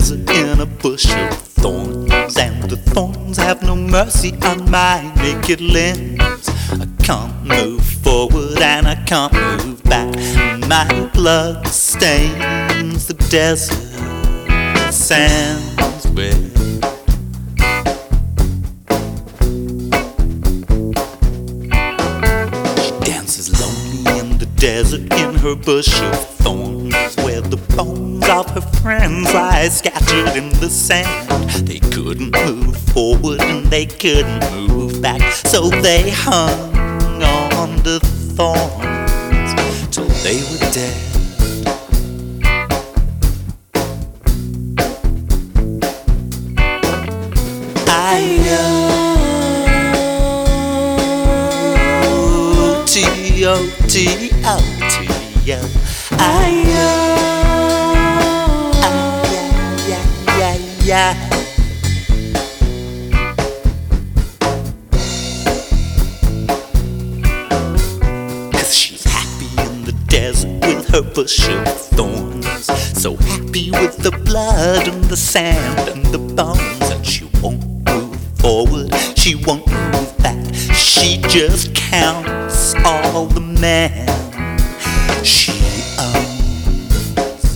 desert in a bush of thorns, and the thorns have no mercy on my naked limbs. I can't move forward and I can't move back. My blood stains the desert sands red. She dances lonely in the desert in her bush of thorns, where the bones of her friends lie scattered in the sand. They couldn't move forward and they couldn't move back, so they hung on the thorns till they were dead. I-O-T-O-T-O-T-O. I-O. Cause she's happy in the desert with her bush of thorns, so happy with the blood and the sand and the bones, and she won't move forward, she won't move back. She just counts all the men she owns.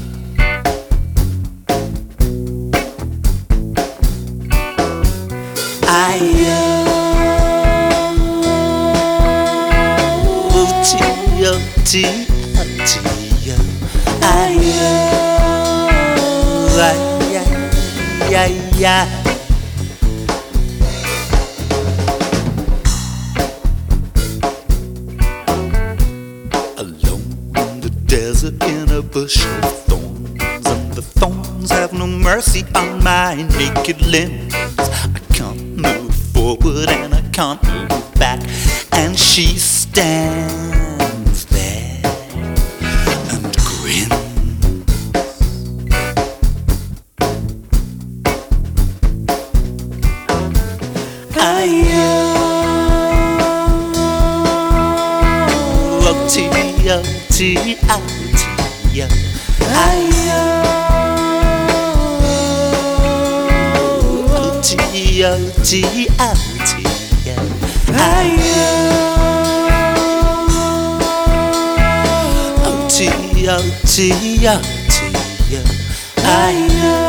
I-O-T-O-T-O-T-O. I-O. Alone in the desert in a bush of thorns, and the thorns have no mercy on my naked limbs. I can't move forward and I can't move back, and she stands there and grins. I-O-T-O-T-O-T-O. I-O-T-O-T-O-T-O.